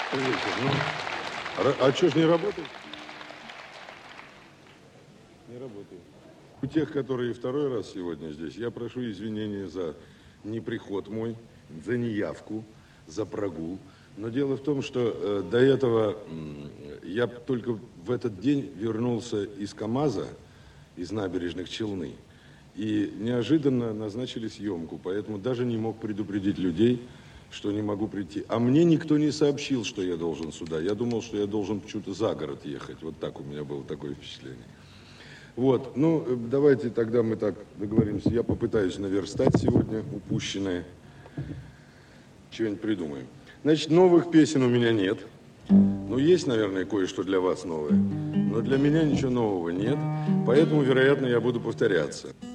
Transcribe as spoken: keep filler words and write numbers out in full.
Ну, а что ж не работает? Не работает. У тех, которые второй раз сегодня здесь, я прошу извинения за неприход мой, за неявку, за прогул. Но дело в том, что э, до этого э, я только в этот день вернулся из КамАЗа, из набережных Челны. И неожиданно назначили съемку, поэтому даже не мог предупредить людей, что не могу прийти. А мне никто не сообщил, что я должен сюда. Я думал, что я должен почему-то за город ехать. Вот так у меня было такое впечатление. Вот, ну, давайте тогда мы так договоримся. Я попытаюсь наверстать сегодня упущенное. Чего-нибудь придумаем. Значит, новых песен у меня нет. Ну, есть, наверное, кое-что для вас новое. Но для меня ничего нового нет. Поэтому, вероятно, я буду повторяться.